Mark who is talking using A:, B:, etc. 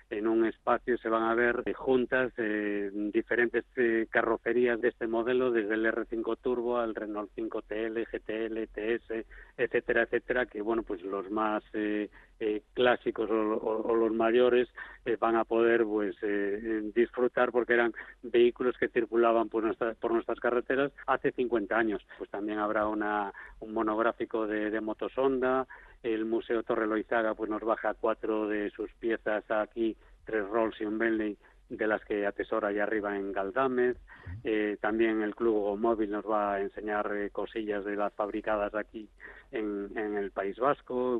A: en un espacio se van a ver juntas diferentes carrocerías de este modelo, desde el R5 Turbo al Renault 5 TL, GTL, TS, etcétera, etcétera, que bueno, pues los más clásicos o los mayores van a poder pues disfrutar, porque eran vehículos que circulaban por nuestras carreteras hace 50 años. Pues también habrá un monográfico de motos Honda. El Museo Torre Loizaga pues nos baja 4 de sus piezas aquí, 3 Rolls y un Bentley, de las que atesora allá arriba en Galdámez. También el Club Gomóvil nos va a enseñar cosillas de las fabricadas aquí en el País Vasco.